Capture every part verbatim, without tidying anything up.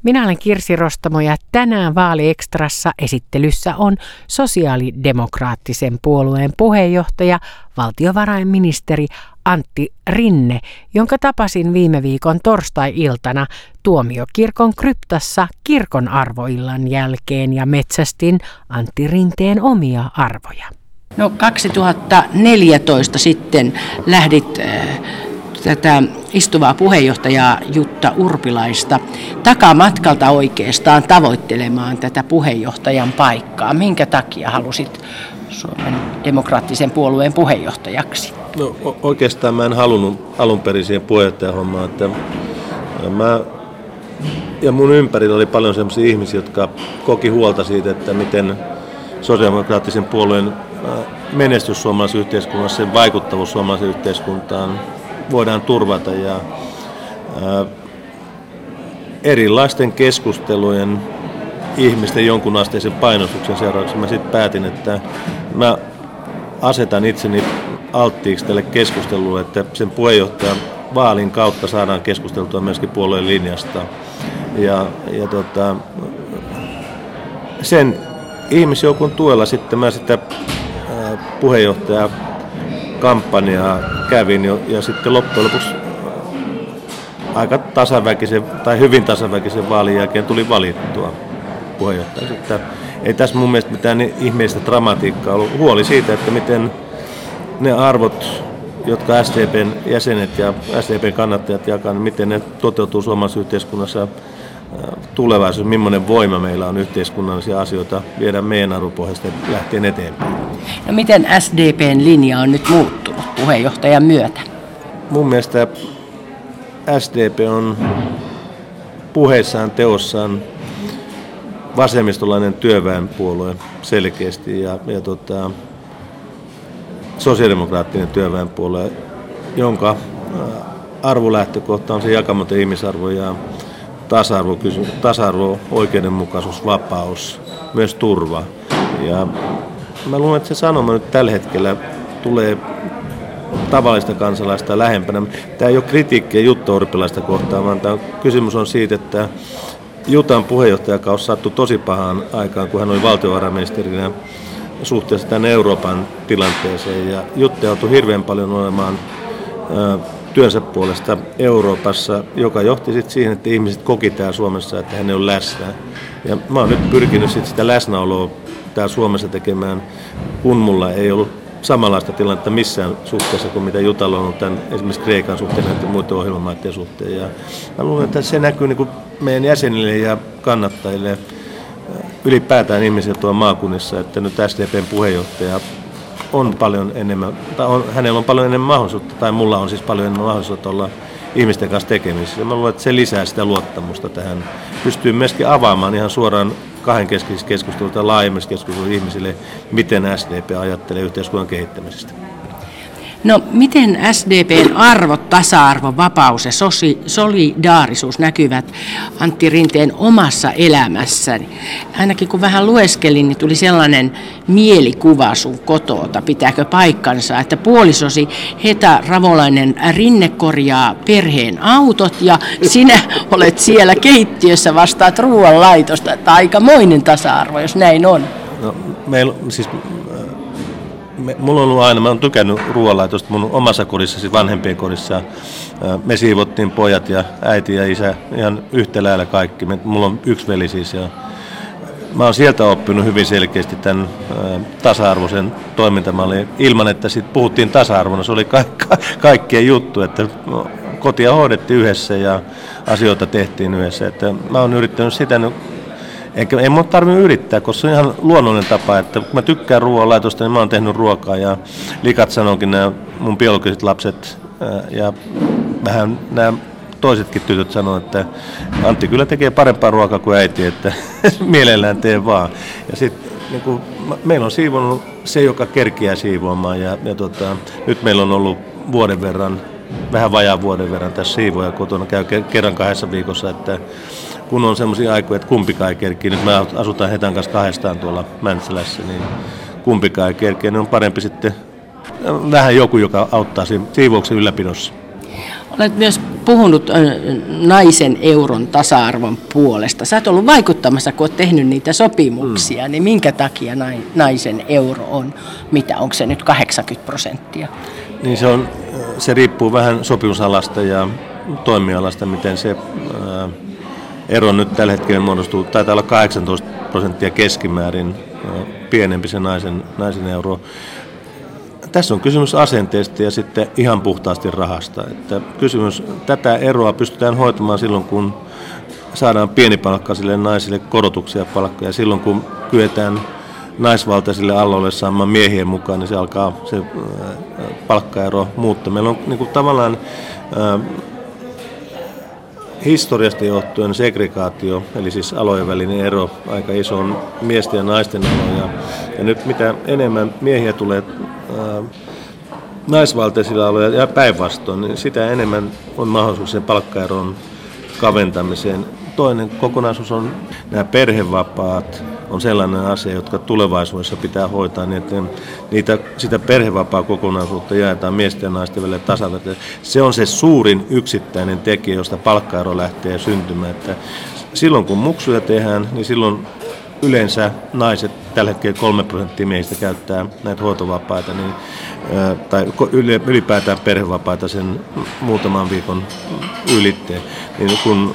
Minä olen Kirsi Rostamo ja tänään Vaaliekstrassa esittelyssä on sosiaalidemokraattisen puolueen puheenjohtaja, valtiovarainministeri Antti Rinne, jonka tapasin viime viikon torstai-iltana Tuomiokirkon kryptassa kirkon arvoillan jälkeen ja metsästin Antti Rinteen omia arvoja. No kaksituhattaneljätoista sitten lähdit äh, tätä istuvaa puheenjohtajaa Jutta Urpilaista takamatkalta oikeastaan tavoittelemaan tätä puheenjohtajan paikkaa. Minkä takia halusit Suomen demokraattisen puolueen puheenjohtajaksi? No oikeastaan mä en halunnut alun perin siihen puheenjohtajahommaan, että mä ja mun ympärillä oli paljon sellaisia ihmisiä, jotka koki huolta siitä, että miten sosiaalidemokraattisen puolueen menestys suomalaisessa yhteiskunnassa, sen vaikuttavuus suomalaiseen yhteiskuntaan voidaan turvata ja ää, erilaisten keskustelujen ihmisten jonkunasteisen painostuksen seurauksena mä sitten päätin, että mä asetan itseni alttiiksi tälle keskustelulle, että sen puheenjohtajan vaalin kautta saadaan keskusteltua myöskin puolueen linjasta. Ja, ja tota, sen ihmisjoukon tuella sitten mä sitä puheenjohtaja kampanjaa kävin jo, ja sitten loppujen lopuksi aika tasaväkisen tai hyvin tasaväkisen vaalin jälkeen tuli valittua puheenjohtajaksi. Että ei tässä mun mielestä mitään ihmeellistä dramatiikkaa ollut. Huoli siitä, että miten ne arvot, jotka S D P:n jäsenet ja S D P:n kannattajat jakaa, niin miten ne toteutuu suomalaisessa yhteiskunnassa tulevaisuudessa, millainen voima meillä on yhteiskunnallisia asioita viedä meidän arvopohjasta lähtien eteenpäin. No miten S D P:n linja on nyt muuttunut puheenjohtajan myötä? Mun mielestä S D P on puheissaan, teossaan vasemmistolainen työväenpuolue selkeästi ja, ja tota, sosiaalidemokraattinen työväenpuolue, jonka arvolähtökohta on se jakamaton ihmisarvo ja tasa-arvo, tasa-arvo, oikeudenmukaisuus, vapaus, myös turva. Ja mä luulen, että se sanoma nyt tällä hetkellä tulee tavallista kansalaista lähempänä. Tämä ei ole kritiikkiä Jutta Urpilaista kohtaan, vaan tämä kysymys on siitä, että Jutan puheenjohtajakausi sattui tosi pahaan aikaan, kun hän oli valtiovarainministerinä suhteessa tämän Euroopan tilanteeseen. Ja Jutta joutui hirveän paljon olemaan ä, työnsä puolesta Euroopassa, joka johti sitten siihen, että ihmiset koki täällä Suomessa, että hän ei ole läsnä. Ja mä oon nyt pyrkinyt sit sitä läsnäoloa täällä Suomessa tekemään, kun mulla ei ollut samanlaista tilannetta missään suhteessa kuin mitä Jutalla on ollut tämän, esimerkiksi Kreikan suhteen ja muiden ohjelmamaiden suhteen. Ja mä luulen, että se näkyy niin kuin meidän jäsenille ja kannattajille ylipäätään ihmisiä tuolla maakunnissa, että nyt S D P:n puheenjohtaja on paljon enemmän, tai on, hänellä on paljon enemmän mahdollisuutta, tai mulla on siis paljon enemmän mahdollisuutta olla ihmisten kanssa tekemisissä. Mä luulen, että se lisää sitä luottamusta tähän. Pystyy myöskin avaamaan ihan suoraan kahdenkeskisissä keskusteluissa tai laajemmissa keskusteluissa ihmisille, miten S D P ajattelee yhteiskunnan kehittämisestä. No miten S D P:n arvot, tasa-arvo, vapaus ja sosi- solidaarisuus näkyvät Antti Rinteen omassa elämässäni? Ainakin kun vähän lueskelin, niin tuli sellainen mielikuva sun kotoota. Pitääkö paikkansa, että puolisosi Heta Ravolainen Rinne korjaa perheen autot ja sinä olet siellä keittiössä vastaat ruoanlaitosta. Että aikamoinen tasa-arvo, jos näin on. No, meillä siis... Mulla on ollut aina, mä oon tykännyt ruoanlaitosta mun omassa kodissa, siis vanhempien kodissa. Me siivottiin pojat ja äiti ja isä ihan yhtä lailla kaikki. Mulla on yksi veli siis. Ja mä oon sieltä oppinut hyvin selkeästi tämän tasa-arvoisen toimintamallin. Ilman, että sit puhuttiin tasa-arvona, se oli ka- ka- kaikkien juttu, että kotia hoidettiin yhdessä ja asioita tehtiin yhdessä. Että mä oon yrittänyt sitä nyt. Eikä, ei mun tarvitse yrittää, koska se on ihan luonnollinen tapa, että kun mä tykkään ruoanlaitosta, niin mä oon tehnyt ruokaa ja likat sanonkin nämä mun biologiset lapset ja vähän nämä toisetkin tytöt sanoo, että Antti kyllä tekee parempaa ruokaa kuin äiti, että mielellään tee vaan. Ja sitten niin kun, meillä on siivonut se, joka kerkiää siivoamaan ja, ja tota, nyt meillä on ollut vuoden verran, vähän vajaa vuoden verran tässä siivoja kotona, käy kerran kahdessa viikossa, että kun on semmoisia aikoja, että kumpikaan ei kerkiä, nyt me asutaan Hetan kanssa kahdestaan tuolla Mäntsälässä, niin kumpikaan ei kerkiä, niin on parempi sitten vähän joku, joka auttaa siinä siivouksen ylläpidossa. Olet myös puhunut naisen euron tasa-arvon puolesta. Sä oot ollut vaikuttamassa, kun oot tehnyt niitä sopimuksia, mm. niin minkä takia naisen euro on, mitä, onko se nyt kahdeksankymmentä prosenttia? Niin se, on, se riippuu vähän sopimusalasta ja toimialasta, miten se ää, ero nyt tällä hetkellä muodostuu. Taitaa olla kahdeksantoista prosenttia keskimäärin ää, pienempi se naisen, naisen euro. Tässä on kysymys asenteesta ja sitten ihan puhtaasti rahasta. Että kysymys, tätä eroa pystytään hoitamaan silloin, kun saadaan pienipalkkaisille naisille korotuksia palkkoja. Silloin, kun kyetään naisvaltaisille aloille saamaan miehien mukaan, niin se alkaa se palkkaero muuttaa. Meillä on niin kuin tavallaan äh, historiasta johtuen segregaatio, eli siis alojen välinen ero, aika iso on miesten ja naisten aloja. Ja nyt mitä enemmän miehiä tulee äh, naisvaltaisilla aloilla ja päinvastoin, niin sitä enemmän on mahdollisuus sen palkkaeron kaventamiseen. Toinen kokonaisuus on nämä perhevapaat, on sellainen asia, jotka tulevaisuudessa pitää hoitaa, niin että niitä, sitä perhevapaa-kokonaisuutta jaetaan miesten ja naisten välillä tasavertaisesti. Se on se suurin yksittäinen tekijä, josta palkkaero lähtee syntymään. Että silloin kun muksuja tehdään, niin silloin yleensä naiset, tällä hetkellä kolme prosenttia miehistä käyttää näitä hoitovapaita, niin, tai ylipäätään perhevapaita sen muutaman viikon ylitteen. Niin kun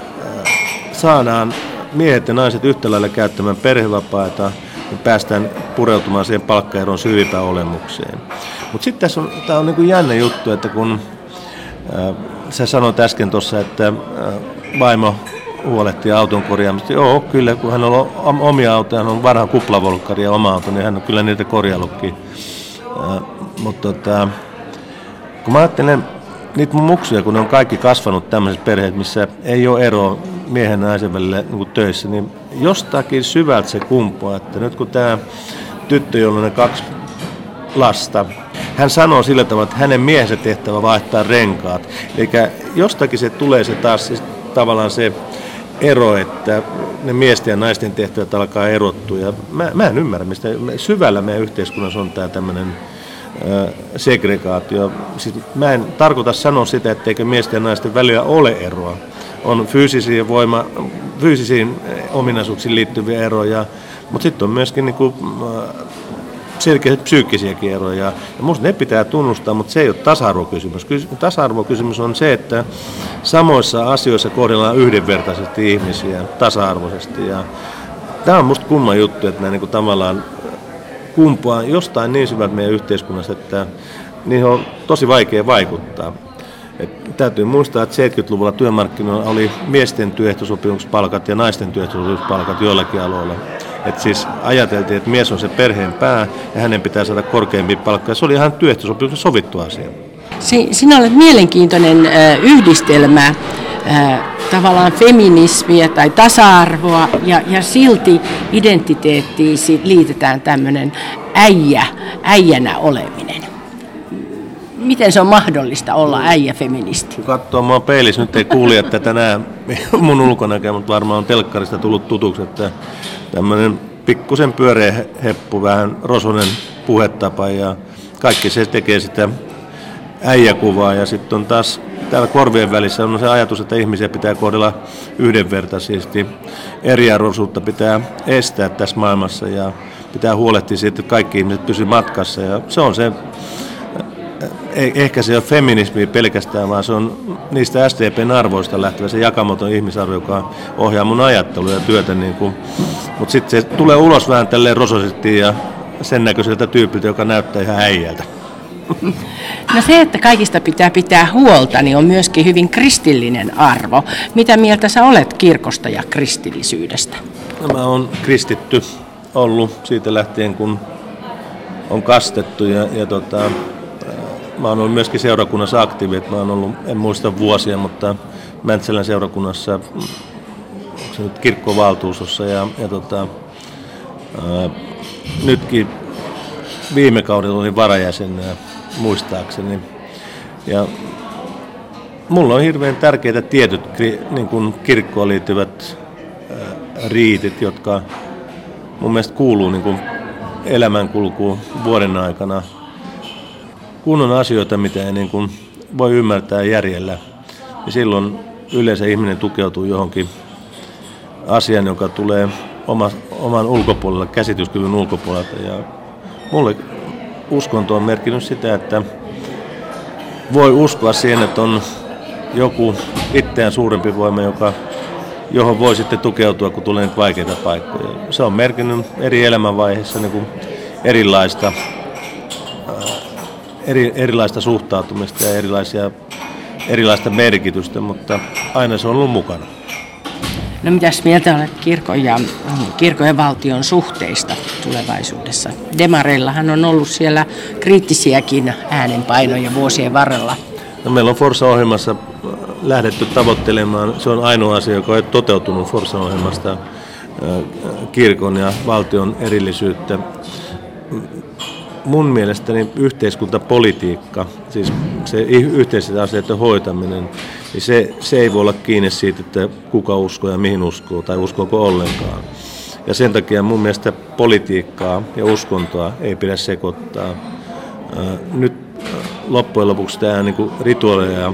saadaan miehet ja naiset yhtä lailla käyttämään perhevapaita, niin päästään pureutumaan siihen palkkaeron syypää olemukseen. Mutta sitten tässä on, tämä on niin kuin jännä juttu, että kun äh, sä sanoit äsken tuossa, että äh, vaimo huolehtii auton korjaamista. Joo, kyllä, kun hän on omia autoja, hän on vanha kuplavolkkari ja oma auto, niin hän on kyllä niitä korjaillutkin. Äh, mutta tota, kun mä ajattelen niitä mun muksuja, kun ne on kaikki kasvanut tämmöiset perheet, missä ei ole eroa miehen ja naisen välillä niin töissä, niin jostakin syvältä se kumpuaa, että nyt kun tämä tyttö, jolla on ne kaksi lasta, hän sanoo sillä tavalla, että hänen miehensä tehtävä vaihtaa renkaat. Eli jostakin se tulee se taas siis tavallaan se ero, että ne miesten ja naisten tehtävät alkaa erottua. Ja mä, mä en ymmärrä, mistä syvällä meidän yhteiskunnassa on tämä tämmöinen segregaatio. Siis mä en tarkoita sanoa sitä, etteikö miesten ja naisten välillä ole eroa. On fyysisiin, voima, fyysisiin ominaisuuksiin liittyviä eroja, mutta sitten on myöskin niinku selkeästi psyykkisiäkin eroja. Ja musta ne pitää tunnustaa, mutta se ei ole tasa-arvokysymys. Tasa-arvokysymys on se, että samoissa asioissa kohdellaan yhdenvertaisesti ihmisiä tasa-arvoisesti. Ja tämä on musta kumma juttu, että nämä niinku tavallaan kumpuaa jostain niin syvältä meidän yhteiskunnassa, että niihin on tosi vaikea vaikuttaa. Et täytyy muistaa, että seitsemänkymmentäluvulla työmarkkinoilla oli miesten työehtosopimuspalkat ja naisten työehtosopimuspalkat joillakin aloilla. Et siis ajateltiin, että mies on se perheen pää ja hänen pitää saada korkeampia palkkoja. Se oli ihan työehtosopimuksen sovittu asia. Si- sinä olet mielenkiintoinen äh, yhdistelmä äh, tavallaan feminismiä tai tasa-arvoa ja, ja silti identiteettiin liitetään tämmöinen äijä, äijänä oleminen. Miten se on mahdollista olla äijä-feministi? Kun katsoo mua peilissä, nyt ei kuulijat tätä näe mun ulkonäköä, mutta varmaan on telkkarista tullut tutuksi, että tämmöinen pikkusen pyöreä heppu, vähän rosonen puhetapa ja kaikki se tekee sitä äijäkuvaa. Ja sitten on taas täällä korvien välissä on se ajatus, että ihmisiä pitää kohdella yhdenvertaisesti. Eriarvoisuutta pitää estää tässä maailmassa ja pitää huolehtia siitä, että kaikki ihmiset pysyvät matkassa. Ja se on se, ehkä se ei ole feminismi pelkästään, vaan se on niistä S D P:n arvoista lähtevä se jakamaton ihmisarvo, joka ohjaa mun ajattelua ja työtä. Niin kuin. Mutta sitten se tulee ulos vähän tälleen rosoisesti ja sen näköiseltä tyypiltä, joka näyttää ihan äijältä. No se, että kaikista pitää pitää huolta, niin on myöskin hyvin kristillinen arvo. Mitä mieltä sä olet kirkosta ja kristillisyydestä? No, mä oon kristitty ollut siitä lähtien, kun on kastettu ja, ja tota, mä oon ollut myöskin seurakunnassa aktiivi. Mä oon ollut, en muista vuosia, mutta Mäntsälän seurakunnassa, onko se nyt kirkkovaltuustossa ja, ja tota, ää, nytkin viime kaudella olin varajäsenä muistaakseni. Ja mulla on hirveän tärkeitä tietyt niin kuin kirkkoon liittyvät ää, riitit, jotka mun mielestä kuuluu niin kuin elämänkulkuun vuoden aikana. Kun on asioita, mitä ei niin kuin voi ymmärtää järjellä, niin silloin yleensä ihminen tukeutuu johonkin asiaan, joka tulee oma, oman ulkopuolella, käsityskyvyn ulkopuolelta. Ja mulle uskonto on merkinnyt sitä, että voi uskoa siihen, että on joku itseään suurempi voima, joka, johon voi sitten tukeutua, kun tulee nyt vaikeita paikkoja. Se on merkinnyt eri elämänvaiheissa niin kuin erilaista, eri, erilaista suhtautumista ja erilaisia, erilaista merkitystä, mutta aina se on ollut mukana. No mitäs mieltä olet kirkon ja, kirkon ja valtion suhteista tulevaisuudessa? Demareillahan on ollut siellä kriittisiäkin äänenpainoja vuosien varrella. No, meillä on Forssa-ohjelmassa lähdetty tavoittelemaan, se on ainoa asia, joka on toteutunut Forssa-ohjelmasta, kirkon ja valtion erillisyyttä. Mun mielestäni yhteiskuntapolitiikka, siis se yhteisten asioiden hoitaminen, niin se, se ei voi olla kiinni siitä, että kuka uskoo ja mihin uskoo tai uskooko ollenkaan. Ja sen takia mun mielestä politiikkaa ja uskontoa ei pidä sekoittaa. Nyt loppujen lopuksi tämä niin kuin rituaaleja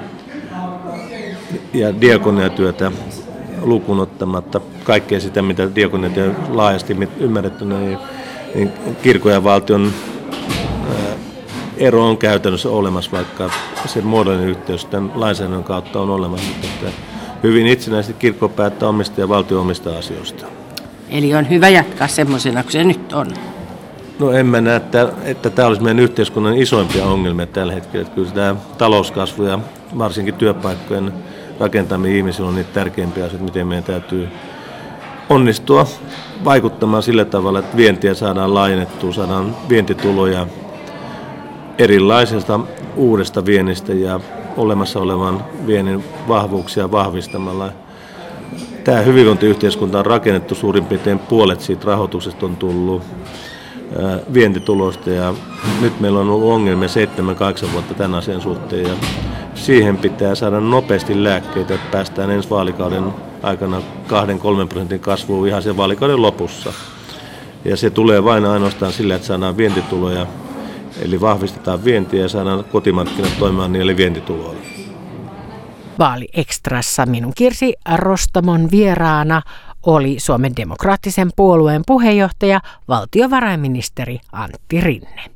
ja diakoniatyötä lukuun ottamatta, kaikkea sitä, mitä diakoniatyö laajasti ymmärrettynä, niin, niin kirkon ja valtion ää, ero on käytännössä olemassa, vaikka se muodollinen yhteys tämän lainsäädännön kautta on olemassa. Että hyvin itsenäisesti kirkko päättää omista ja valtio omista asioista. Eli on hyvä jatkaa semmoisena kuin se nyt on. No en mä näe, että, että tämä olisi meidän yhteiskunnan isoimpia ongelmia tällä hetkellä. Että kyllä tämä talouskasvu ja varsinkin työpaikkojen rakentaminen ihmisillä on niitä tärkeimpiä asioita, miten meidän täytyy onnistua vaikuttamaan sillä tavalla, että vientiä saadaan laajennettua, saadaan vientituloja erilaisesta uudesta viennistä ja olemassa olevan viennin vahvuuksia vahvistamalla. Tämä hyvinvointiyhteiskunta on rakennettu suurin piirtein puolet siitä rahoituksesta on tullut vientitulosta ja nyt meillä on ollut ongelmia seitsemän kahdeksan vuotta tämän asian suhteen ja siihen pitää saada nopeasti lääkkeitä, että päästään ensi vaalikauden aikana kahden kolmen prosentin kasvuun ihan sen vaalikauden lopussa. Ja se tulee vain ainoastaan sillä, että saadaan vientituloja, eli vahvistetaan vientiä ja saadaan kotimarkkinat toimimaan niille vientituloilla. Vaaliekstrassa minun Kirsi Rostamon vieraana oli Suomen demokraattisen puolueen puheenjohtaja, valtiovarainministeri Antti Rinne.